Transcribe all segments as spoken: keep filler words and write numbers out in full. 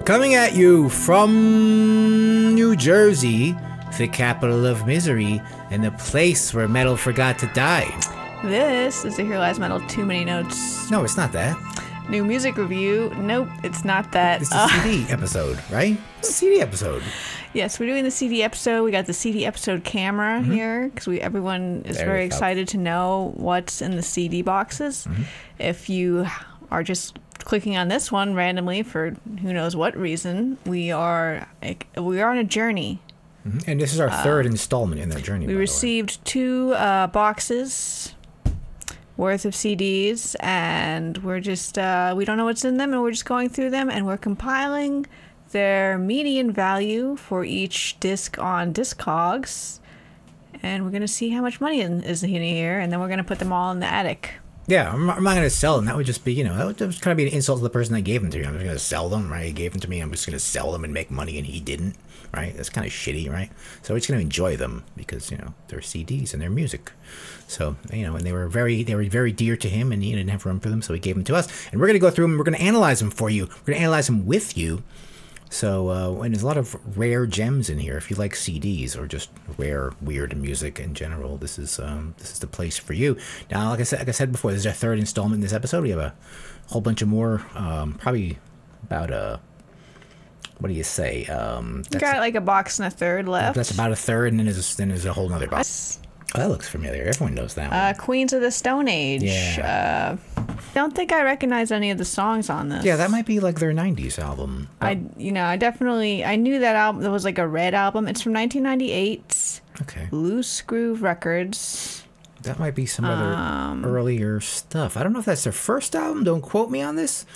Coming at you from New Jersey, the capital of misery, and the place where metal forgot to die. This is the Here Lies Metal Too Many Notes. No, it's not that. New music review. Nope, it's not that. It's the uh, C D episode, right? It's the C D episode. Yes, we're doing the C D episode. We got the C D episode camera mm-hmm. here because we everyone is there very excited to know what's in the C D boxes. Mm-hmm. If you are just clicking on this one randomly for who knows what reason, we are we are on a journey. Mm-hmm. And this is our uh, third installment in that journey. We received two uh, boxes worth of C Ds, and we're just uh, we don't know what's in them, and we're just going through them, and we're compiling their median value for each disc on Discogs, and we're gonna see how much money is in here, and then we're gonna put them all in the attic. Yeah, I'm not, I'm not going to sell them. That would just be, you know, that would just kind of be an insult to the person that gave them to me. I'm just going to sell them, right? He gave them to me. I'm just going to sell them and make money, and he didn't, right? That's kind of shitty, right? So we're just going to enjoy them because, you know, they're C Ds and they're music. So, you know, and they were very, they were very dear to him, and he didn't have room for them, so he gave them to us. And we're going to go through them, and we're going to analyze them for you. We're going to analyze them with you. So, uh, and there's a lot of rare gems in here. If you like C Ds or just rare, weird music in general, this is um, this is the place for you. Now, like I said, like I said before, this is our third installment in this episode. We have a whole bunch of more, um, probably about a, what do you say? Um, that's got like a box and a third left. That's about a third, and then there's then there's a whole other box. Oh, that looks familiar. Everyone knows that one. Uh, Queens of the Stone Age. Yeah. Uh, don't think I recognize any of the songs on this. Yeah, that might be like their nineties album. I, you know, I definitely, I knew that album. It was like a Red album. It's from nineteen ninety-eight. Okay. Loose Groove Records. That might be some other um, earlier stuff. I don't know if that's their first album. Don't quote me on this.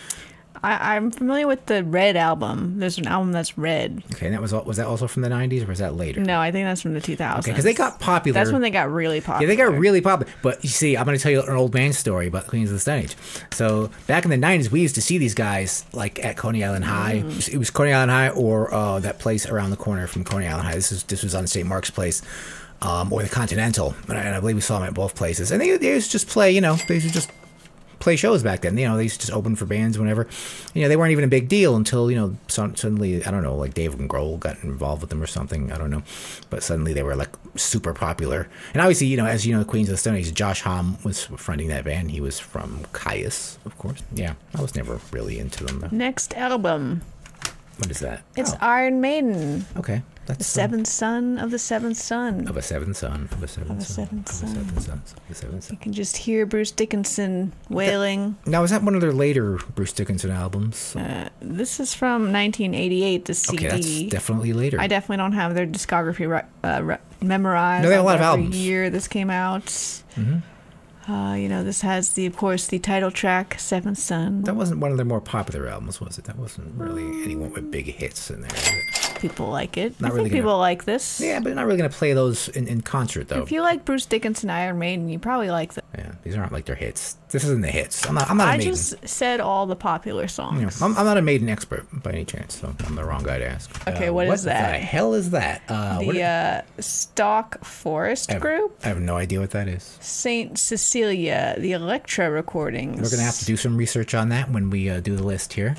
I, I'm familiar with the Red album. There's an album that's red. Okay, and that was was that also from the nineties, or was that later? No, I think that's from the two thousands. Okay, because they got popular. That's when they got really popular. Yeah, they got really popular. But you see, I'm going to tell you an old man story about Queens of the Stone Age. So back in the nineties, we used to see these guys like at Coney Island High. Mm. It was Coney Island High or uh, that place around the corner from Coney Island High. This is this was on Saint Mark's Place. Um, or the Continental, and I, and I believe we saw them at both places. And they, they used to just play, you know, they used to just play shows back then. You know, they used to just open for bands whenever. You know, they weren't even a big deal until, you know, so, suddenly, I don't know, like Dave Grohl got involved with them or something. I don't know. But suddenly they were like super popular. And obviously, you know, as you know, Queens of the Stone Age, Josh Homme was fronting that band. He was from Caius, of course. Yeah, I was never really into them, though. Next album. What is that? It's oh. Iron Maiden. Okay. That's the seventh son of the seventh son. Of a seventh son. Of a seventh of a son. Seventh son. Of a seventh son. Of a seventh son. You can just hear Bruce Dickinson wailing. That, now, is that one of their later Bruce Dickinson albums? Uh, this is from nineteen eighty-eight, the C D. Okay, that's definitely later. I definitely don't have their discography re- uh, re- memorized. No, they have a lot of albums. Year this came out. Mm-hmm. Uh, you know, this has, the, of course, the title track, Seventh Son. That wasn't one of their more popular albums, was it? That wasn't really anyone with big hits in there, was it? People like it. Not I really think gonna, people like this. Yeah, but not really going to play those in, in concert, though. If you like Bruce Dickinson, Iron Maiden, you probably like them. Yeah, these aren't like their hits. This isn't the hits. I'm not, I'm not a I Maiden. just said all the popular songs. Yeah, I'm, I'm not a Maiden expert by any chance, so I'm the wrong guy to ask. Okay, uh, what is what that? What the hell is that? Uh, the what uh, Stock Forest I have, Group? I have no idea what that is. Saint Cecilia, the Elektra recordings. We're going to have to do some research on that when we uh, do the list here.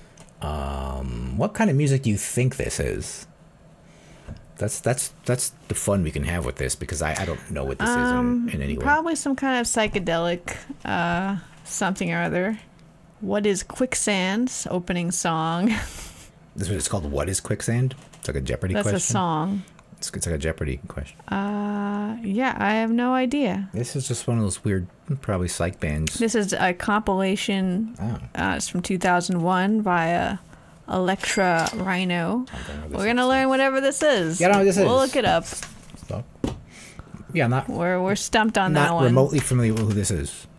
Um, what kind of music do you think this is? That's that's that's the fun we can have with this, because I, I don't know what this um, is in, in any way. Probably some kind of psychedelic uh, something or other. What is Quicksand's opening song? This is what it's called. What is Quicksand? It's like a Jeopardy That's question. That's a song. It's, it's like a Jeopardy question. Uh, yeah, I have no idea. This is just one of those weird, probably psych bands. This is a compilation. Oh. Uh, it's from two thousand one via Elektra Rhino. We're going to learn whatever this is. Yeah, I don't know what this we'll is. look it up. Stop. Yeah, not... We're, we're stumped on not that one. Not remotely familiar with who this is.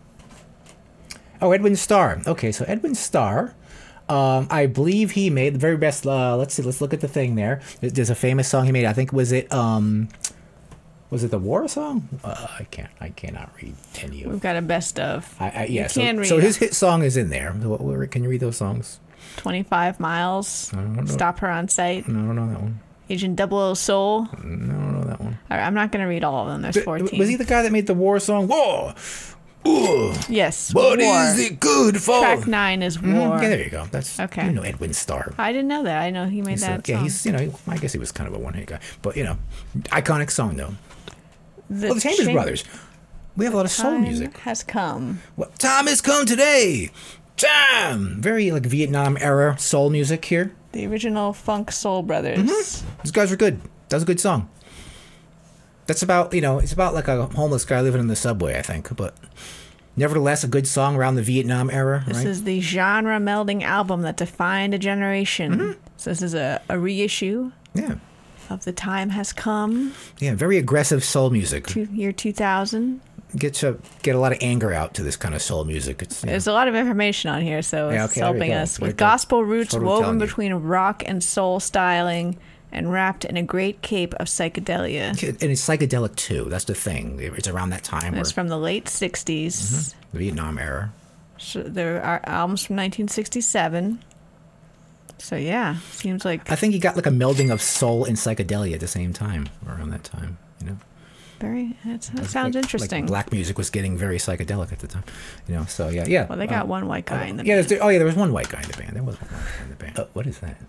Oh, Edwin Starr. Okay, so Edwin Starr... Um, I believe he made the very best. Uh, let's see. Let's look at the thing there. There's a famous song he made. I think was it. Um, was it the War song? Uh, I can't. I cannot read any of. We've got a best of. I, I, yeah. You so can read so his it. hit song is in there. What, what, can you read those songs? twenty-five miles. I don't know. Stop Her on Sight. No, I don't know that one. Agent Double O Soul. No, I don't know that one. All right, I'm not going to read all of them. There's fourteen. Was he the guy that made the War song? War, Ooh, Yes. what War. is it good for? Track nine is Mhm, War. Yeah, there you go. That's Okay. You know Edwin Starr. I didn't know that. I know he made He's, uh, that yeah, song. he's you know I guess he was kind of a one-hit guy, but you know, iconic song though. The Well, the Chambers Cham- Brothers. We have a lot of soul Time music. has come. What time has come today? Time. Very like Vietnam era soul music here. The original Funk Soul Brothers. Mm-hmm. These guys are good. That was a good song. That's about you know it's about like a homeless guy living in the subway, I think, but nevertheless a good song around the Vietnam era. This right? is the genre melding album that defined a generation. Mm-hmm. So this is a, a reissue Yeah, of The Time Has Come, yeah. Very aggressive soul music. to year two thousand. Get to get a lot of anger out to this kind of soul music. It's you know, There's a lot of information on here, so Yeah, it's okay, there you helping go. us. There you With go. gospel roots Totally telling woven you. between rock and soul styling and wrapped in a great cape of psychedelia. and it's psychedelic too. That's the thing. It's around that time where It's from the late sixties. the Vietnam era. So there are albums from nineteen sixty-seven. So yeah, seems like I think you got like a melding of soul and psychedelia at the same time around that time. You know. very. That's, that sounds Like- interesting. Like black music was getting very psychedelic at the time, you know. So yeah, yeah. well, they got uh, one white guy in the Yeah, band. there's, oh yeah, there was one white guy in the band. There was one white guy in the band. Uh, what is that?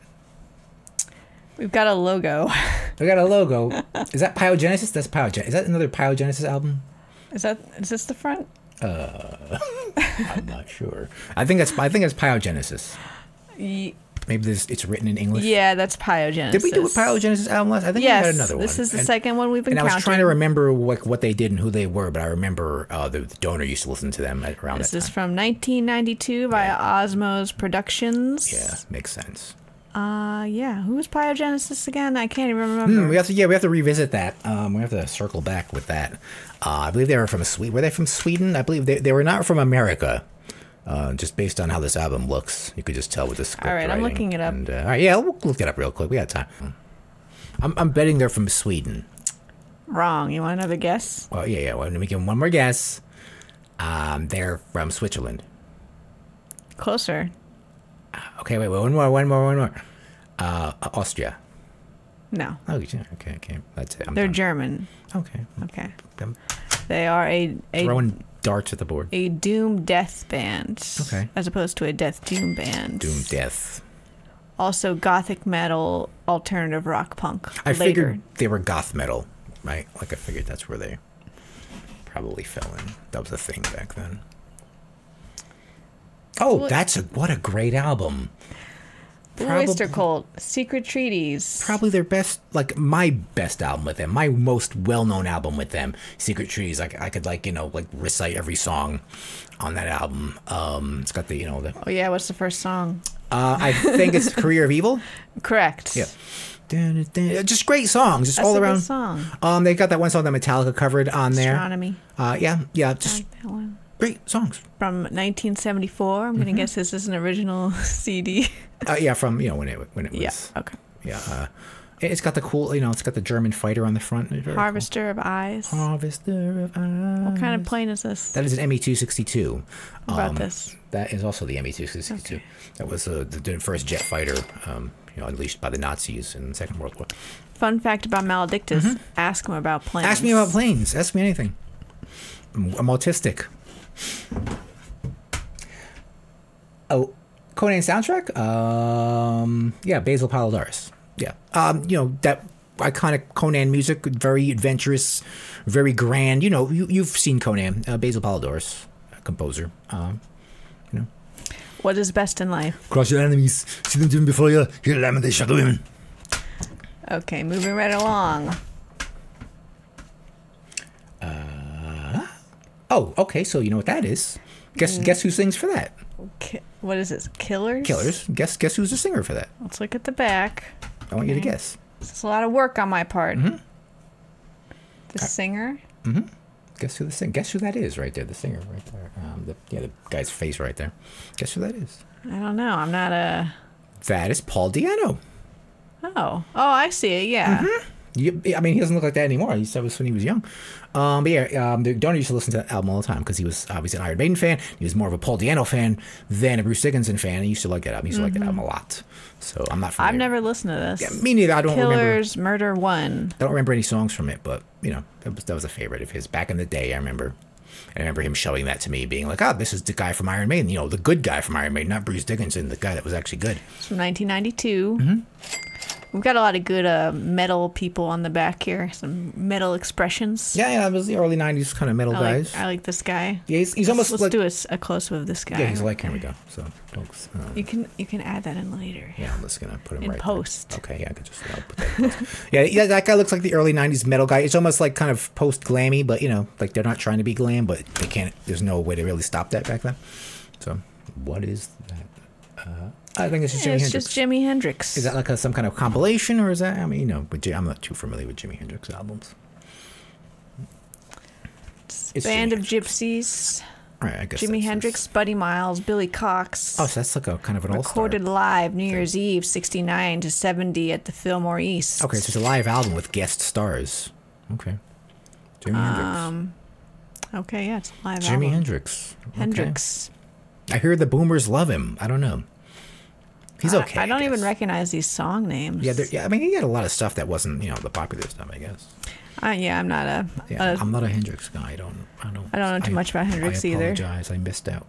We've got a logo. We got a logo. Is that Pyogenesis? That's Pyogenesis. Is that another Pyogenesis album? Is that is this the front? I'm not sure. I think that's I think it's Pyogenesis. Ye- Maybe this it's written in English. Yeah, that's Pyogenesis. Did we do a Pyogenesis album last? I think Yes, we had another one. this is the And- second one we've been And I was counting. trying to remember what what they did and who they were, but I remember uh, the, the donor used to listen to them at, around This that is time. from nineteen ninety-two via Osmos Productions. Yeah, makes sense. Uh, yeah. Who was Pyogenesis again? I can't even remember. Hmm, we have to, yeah, we have to revisit that. Um, we have to circle back with that. Uh, I believe they were from Sweden. Were they from Sweden? I believe they, they were not from America. Uh, just based on how this album looks, you could just tell with the script All right, I'm writing. looking it up. And, uh, all right, yeah, we'll look it up real quick. We got time. I'm, I'm betting they're from Sweden. Wrong. You want another guess? Well, yeah, yeah. Well, let me give them one more guess. Um, they're from Switzerland. Closer. Okay, wait, wait, one more, one more, one more. Uh, Austria. No. Oh, yeah, okay, okay. That's it. I'm They're done. German. Okay. Okay. I'm They are a a, throwing darts at the board. a doom death band. Okay. As opposed to a death doom band. Doom, death. Also gothic metal, alternative rock punk. I later. figured they were goth metal, right? Like I figured that's where they probably fell in. That was a thing back then. Oh, Well- that's a what a great album. Blue Probably- Oyster Cult, Secret Treaties. Probably their best, like my best album with them, my most well-known album with them, Secret Trees. Like I could like you know like recite every song on that album. Um, it's got the you know the. Oh yeah, what's the first song? Uh, I think it's Career of Evil. Correct. Yeah. Dun, dun, dun. Just great songs, just That's all a good around. song. Um, they got that one song that Metallica covered on there. Astronomy. Uh, yeah, yeah, I just like that one. great songs. From nineteen seventy-four. I'm Mm-hmm. gonna guess this is an original C D. Uh, yeah, from you know when it when it was. Yeah. Okay. Yeah. Uh, it- it's got the cool, you know, it's got the German fighter on the front. It's very cool. Harvester of Eyes. Harvester of Eyes. What kind of plane is this? That is an M E two sixty-two. What about Um, this? That is also the M E two sixty-two. Okay. That was uh, the, the first jet fighter, um, you know, unleashed by the Nazis in the Second World War. Fun fact about Maledictus. Ask him about planes. Mm-hmm. Ask me about planes. Ask me anything. I'm, I'm autistic. Oh, Conan soundtrack? Um, yeah, Basil Palidaris. Yeah. Um, you know, that iconic Conan music, very adventurous, very grand. You know, you, you've seen Conan, uh, Basil Palidaris, composer. Um, you know. What is best in life? Crush your enemies, see them doing before you, hear them and they shut the women. Okay, moving right along. Oh, okay, so you know what that is. Guess Mm. guess who sings for that? Ki- what is this? Killers? Killers. Guess guess who's the singer for that? Let's look at the back. I want you to Okay. guess. This is a lot of work on my part. Mm-hmm. The singer? Guess who the sing? Guess who that is right there? The singer right there. Um, the yeah, the guy's face right there. Guess who that is? I don't know. I'm not a. That is Paul Diano. Oh. Oh, I see it. Yeah. Mm-hmm. You, I mean, he doesn't look like that anymore. He said it was when he was young. Um, but yeah, um, the donor used to listen to that album all the time because he was obviously an Iron Maiden fan. He was more of a Paul Diano fan than a Bruce Dickinson fan. He used to like that album. He used to like that album a lot. So I'm not familiar. I've never listened to this. Yeah, me neither. I don't remember. Killers, Murder One. I don't remember any songs from it, but you know that was that was a favorite of his back in the day. I remember. I remember him showing that to me, being like, "Oh, this is the guy from Iron Maiden. You know, the good guy from Iron Maiden, not Bruce Dickinson, the guy that was actually good." It's from nineteen ninety-two. Mm-hmm. We've got a lot of good uh, metal people on the back here. Some metal expressions. Yeah, yeah, it was the early nineties kind of metal I guys. like, I like this guy. Yeah, he's, he's almost let's like... Let's do a, a close-up of this guy. Yeah, he's like, here we go. So, folks. Uh, you can you can add that in later. Yeah, I'm just going to put him in right post. There. Okay, yeah, I could just I'll put that in post. yeah, yeah, that guy looks like the early nineties metal guy. It's almost like kind of post-glammy, but, you know, like they're not trying to be glam, but they can't... There's no way to really stop that back then. So, what is that? Uh... I think it's just Jimi it's Hendrix. just Jimi Hendrix. Is that like a, some kind of compilation, or is that? I mean, you know, but I'm not too familiar with Jimi Hendrix albums. It's Band Jimi of Gypsies. All right, I guess Jimi Hendrix, just... Buddy Miles, Billy Cox. Oh, so that's like a kind of an all-star. Recorded live New Year's okay. Eve, sixty-nine to seventy at the Fillmore East. Okay, so it's a live album with guest stars. Okay, Jimi um, Hendrix. Okay, yeah, it's a live Jimi album. Jimi Hendrix. Okay. Hendrix. I hear the boomers love him. I don't know. He's okay. I, I don't I even recognize these song names. Yeah, yeah. I mean, he had a lot of stuff that wasn't, you know, the popular stuff. I guess. Uh, yeah, I'm not a. Yeah, a, I'm not a Hendrix guy. I don't. I don't. I don't know too I, much about Hendrix I either. I apologize. I missed out.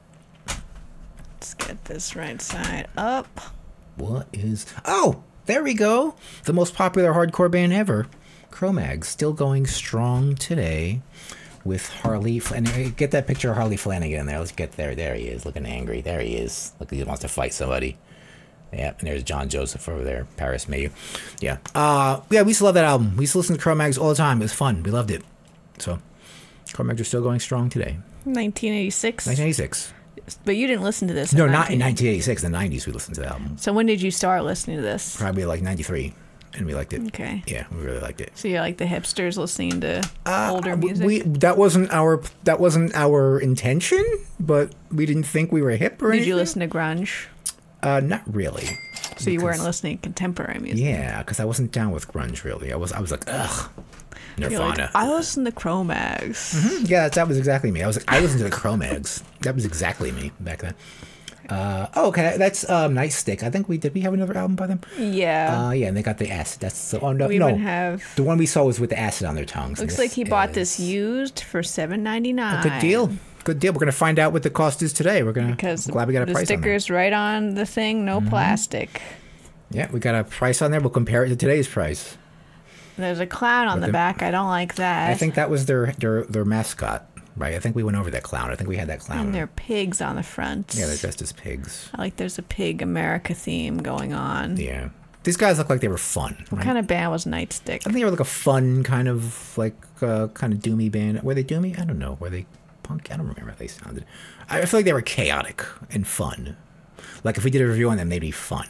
Let's get this right side up. What is? Oh, there we go. The most popular hardcore band ever, Cro-Mags, still going strong today. With Harley, and get that picture of Harley Flanagan in there. Let's get there. There he is, looking angry. There he is. Look, he wants to fight somebody. Yeah, and there's John Joseph over there, Paris Mayu. Yeah, uh, yeah, we used to love that album. We used to listen to Cro-Mags all the time. It was fun. We loved it. So, Cro-Mags are still going strong today. nineteen eighty-six. nineteen eighty-six. But you didn't listen to this. No, in not in nineteen eighty-six. In the nineties, we listened to the album. So when did you start listening to this? Probably like ninety-three. And we liked it. Okay. Yeah, we really liked it. So you're like the hipsters listening to uh, older music. We that wasn't our that wasn't our intention, but we didn't think we were hip or Did anything. you listen to grunge? Uh, not really. So you weren't listening to contemporary music. Yeah, because I wasn't down with grunge really. I was I was like, ugh, Nirvana. Like, I listen to Cro-Mags. Mm-hmm. Yeah, that, that was exactly me. I was like, I listened to the Cro-Mags. That was exactly me back then. Uh, oh, okay, that's um, Nightstick. I think we did. We have another album by them. Yeah. Uh, yeah, and they got the acid. That's the oh, no, we no. even have. The one we saw was with the acid on their tongues. Looks like he bought this used for seven ninety-nine. A good deal. Good deal. We're gonna find out what the cost is today. We're gonna. Because I'm glad we got a the price sticker's on right on the thing. No mm-hmm. plastic. Yeah, we got a price on there. We'll compare it to today's price. There's a clown on the, the back. I don't like that. I think that was their their their mascot. Right, I think we went over that clown. I think we had that clown. And they're pigs on the front. Yeah, they're dressed as pigs. I like there's a pig America theme going on. Yeah. These guys look like they were fun. What right? kind of band was Nightstick? I think they were like a fun kind of like uh, kind of doomy band. Were they doomy? I don't know. Were they punk? I don't remember how they sounded. I feel like they were chaotic and fun. Like if we did a review on them, they'd be fun.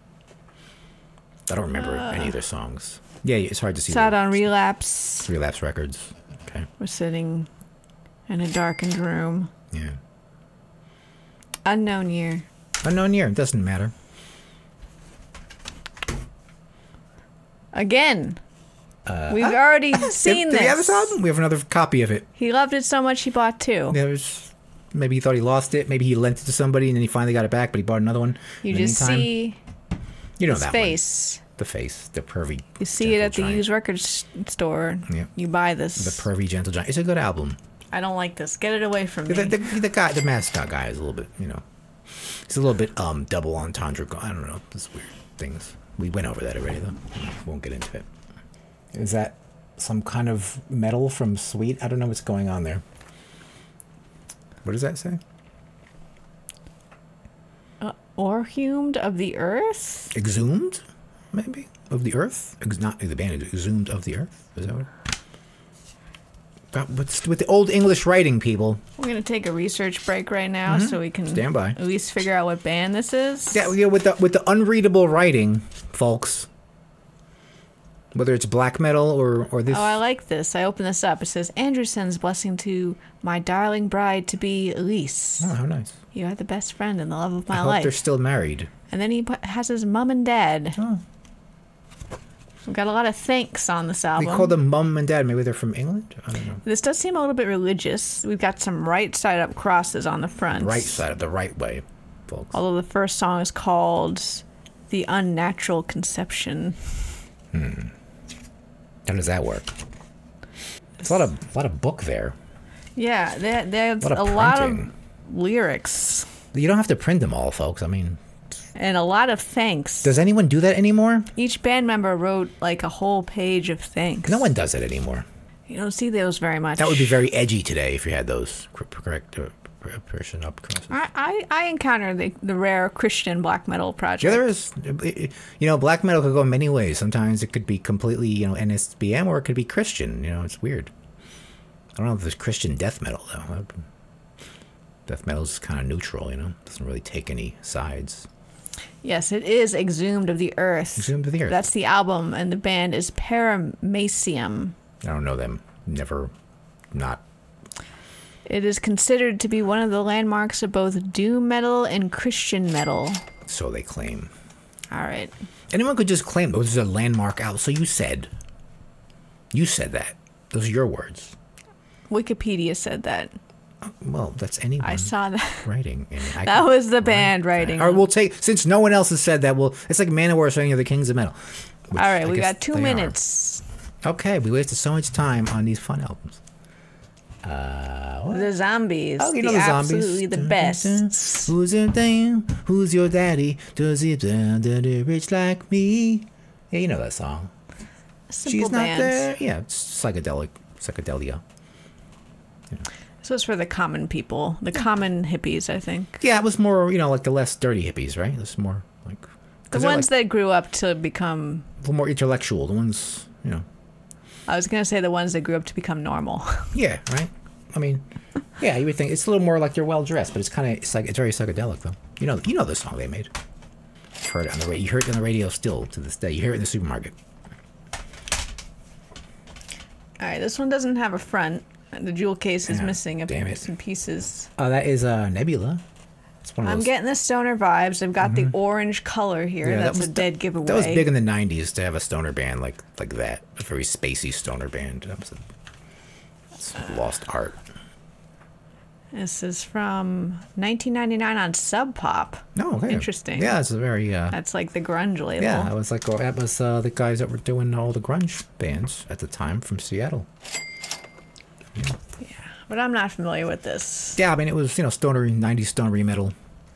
I don't remember uh, any of their songs. Yeah, it's hard to see. It's out on Relapse. Relapse Records. Okay. We're sitting in a darkened room. Yeah. Unknown year. Unknown year. It doesn't matter. Again. Uh, We've uh, already seen did, this. Did we have this album? We have another copy of it. He loved it so much he bought two. There's maybe he thought he lost it. Maybe he lent it to somebody and then he finally got it back, but he bought another one. You just meantime. see you know his that face. One. The face, the pervy. You see it at giant. the used records store. Yeah. You buy this. The pervy gentle giant. It's a good album. I don't like this. Get it away from me. The, the, the guy, the mascot guy, is a little bit, you know, he's a little bit um double entendre. I don't know, this weird things. We went over that already, though. Won't get into it. Is that some kind of metal from Sweet? I don't know what's going on there. What does that say? Uh, Orhumed of the Earth? Exhumed, maybe? Of the Earth? Ex- not the band, Exhumed of the Earth? Is that what? What's with the old English writing, people? We're going to take a research break right now mm-hmm. so we can stand by. At least figure out what band this is. Yeah, yeah, with the with the unreadable writing, folks. Whether it's black metal or, or this. Oh, I like this. I open this up. It says, Andrew sends blessing to my darling bride to be Elise. Oh, how nice. You are the best friend and the love of my I hope life. They're still married. And then he has his mom and dad. Oh. We've got a lot of thanks on this album. They call them mom and dad. Maybe they're from England? I don't know. This does seem a little bit religious. We've got some right side up crosses on the front. Right side up, the right way, folks. Although the first song is called The Unnatural Conception. Hmm. How does that work? There's a lot of, a lot of book there. Yeah, there, there's What a a, lot of printing. lyrics You don't have to print them all, folks. I mean, and a lot of thanks. does anyone do that anymore? Each band member wrote like a whole page of thanks. No one does it anymore. You don't see those very much. That would be very edgy today if you had those cor- correct uh, person up crosses. I, I, I encounter the, the rare Christian black metal project. Yeah, there is. You know, black metal could go many ways. Sometimes it could be completely, you know, N S B M, or it could be Christian. You know, it's weird. I don't know if there's Christian death metal, though. Death metal is kind of neutral, you know? Doesn't really take any sides. Yes, it is Exhumed of the Earth. Exhumed of the Earth. That's the album, and the band is Paramecium. I don't know them. Never, not. It is considered to be one of the landmarks of both doom metal and Christian metal. So they claim. All right. Anyone could just claim, oh, this is a landmark album. So you said. You said that. Those are your words. Wikipedia said that. Well, that's anyone I saw that. writing. And I That can was the write band that. writing. Or we'll take, since no one else has said that, we'll, it's like Manowar saying you're the kings of metal. All right, I we guess got two they are. minutes. Okay, we wasted so much time on these fun albums. Uh, what? The Zombies. Oh, you the know the Zombies. Absolutely the Dun, dun, best. dun. Who's your dame? Who's your daddy? Does he dun, dun, dun, rich like me? Yeah, you know that song. Simple She's not bands. there. Yeah, it's psychedelic, psychedelia. This was for the common people, the common hippies, I think. Yeah, it was more, you know, like the less dirty hippies, right? It was more like The 'cause they're, ones like, that grew up to become, a little more intellectual. The ones, you know. I was going to say the ones that grew up to become normal. Yeah, right. I mean, yeah, you would think it's a little more like they're well dressed, but it's kind of it's like it's very psychedelic though. You know, you know the song they made. You've heard it on the radio. You heard it on the radio still to this day. You hear it in the supermarket. All right, this one doesn't have a front. The jewel case is Yeah, missing a damn it. some pieces. Oh, that is uh, Nebula. It's one of I'm those. getting the stoner vibes. I've got the orange color here. Yeah, that That's was- a dead giveaway. That was big in the nineties to have a stoner band like like that. A very spacey stoner band. That was a, it's lost art. This is from nineteen ninety-nine on Sub Pop. No, okay. Interesting. Yeah, it's a very. Uh, That's like the grunge label. yeah, that was like oh, that was uh, the guys that were doing all the grunge bands at the time from Seattle. But I'm not familiar with this. Yeah, I mean it was you know stoner nineties stoner metal.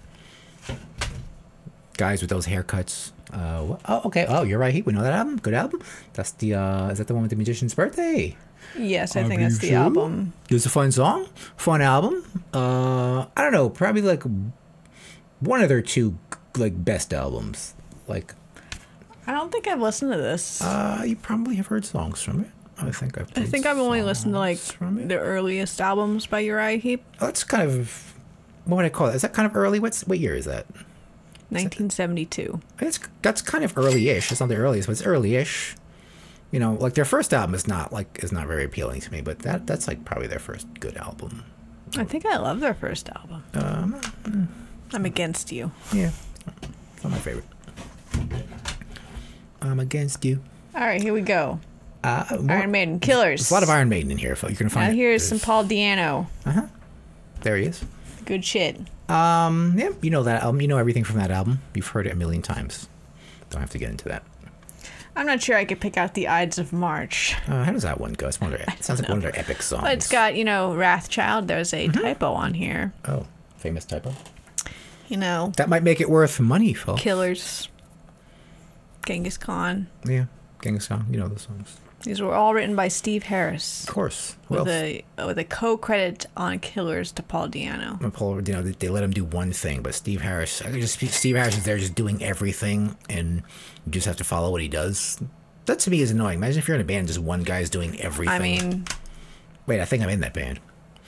Guys with those haircuts. Uh, wha- oh, okay. Oh, you're right. We know that album. Good album. That's the. Uh, is that the one with the Magician's Birthday? Yes, I Are think you that's the sure? album. It was a fun song, fun album. Uh, I don't know, probably like one of their two like best albums. Like, I don't think I've listened to this. uh, you probably have heard songs from it. I think I've. I played think I've only listened to like songs from it. the earliest albums by Uriah Heep. Oh, that's kind of what would I call it? Is that kind of early? What's what year is that? nineteen seventy-two. It's that's kind of early-ish. It's not the earliest, but it's early-ish. You know, like their first album is not like is not very appealing to me, but that that's like probably their first good album. I think I love their first album. Um, I'm Against You. yeah, it's not my favorite. I'm against you. All right, here we go. Uh, more, Iron Maiden, Killers. There's a lot of Iron Maiden in here, folks. You're gonna find. Now it. here's some There's- Paul Diano. Uh-huh. There he is. Good shit. Um, yeah, you know that album. You know everything from that album. You've heard it a million times. Don't have to get into that. I'm not sure I could pick out the Ides of March. Uh, how does that one go? It's one of their, it sounds like one of their epic songs. But it's got, you know, Wrathchild. There's a Mm-hmm. typo on here. Oh, famous typo. You know, That might make it worth money, folks. Killers, Genghis Khan. Yeah, Genghis Khan. You know the songs. These were all written by Steve Harris. Of course. With Well, a with a co-credit on Killers to Paul Diano. Paul, you know, they, they let him do one thing, but Steve Harris, I could just Steve Harris is there just doing everything, and you just have to follow what he does. That to me is annoying. Imagine if you're in a band, just one guy's doing everything. I mean, wait, I think I'm in that band.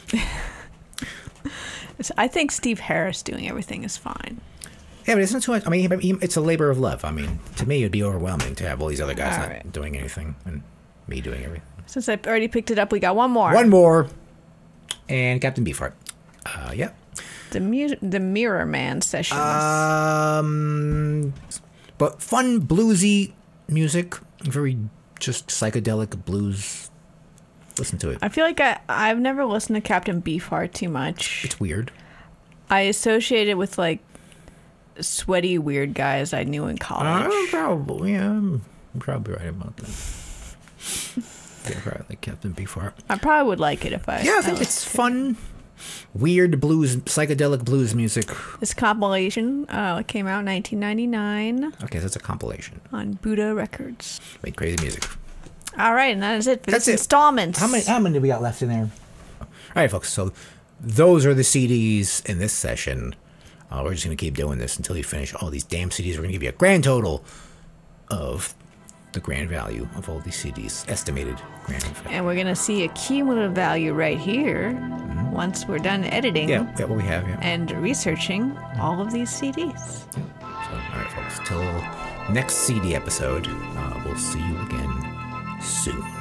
it's- I think Steve Harris doing everything is fine. Yeah, but it's not too much. I mean, he- it's a labor of love. I mean, to me, it'd be overwhelming to have all these other guys All not right. doing anything and me doing everything. Since I already picked it up, we got one more. One more, and Captain Beefheart. Uh, yeah. The mu- the Mirror Man sessions. Um, but fun bluesy music, very just psychedelic blues. Listen to it. I feel like I I've never listened to Captain Beefheart too much. It's weird. I associate it with like sweaty weird guys I knew in college. Uh, probably, yeah, I'm probably right about that. Yeah, probably like Captain Beefheart. I probably would like it if I. Yeah, I think it's fun, weird blues, psychedelic blues music. This compilation uh, came out in nineteen ninety-nine Okay, so it's a compilation. on Buddha Records. Make crazy music. All right, and that is it for That's this it. installment. How many? How many do we got left in there? All right, folks. So those are the C Ds in this session. Uh, we're just gonna keep doing this until you finish all these damn C Ds. We're gonna give you a grand total of the grand value of all these C Ds, estimated grand value. And we're gonna see a cumulative value right here mm-hmm. once we're done editing. Yeah, that's what we have. Yeah. And researching all of these C Ds. So, all right, folks. Till next C D episode. Uh, we'll see you again soon.